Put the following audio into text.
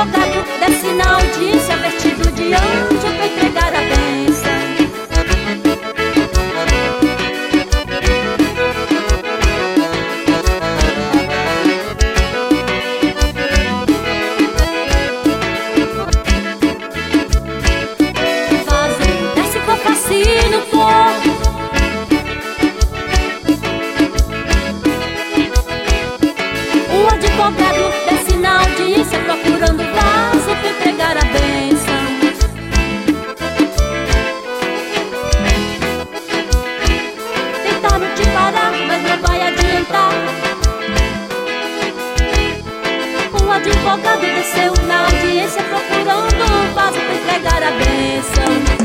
advogado desce na audiência vestido de anjo pra entregar a bênção. O advogado desce na audiência procurando vaso pra entregar a bênção. Tentaram te parar, mas não vai adiantar. O advogado desceu na audiência procurando vaso pra entregar a bênção.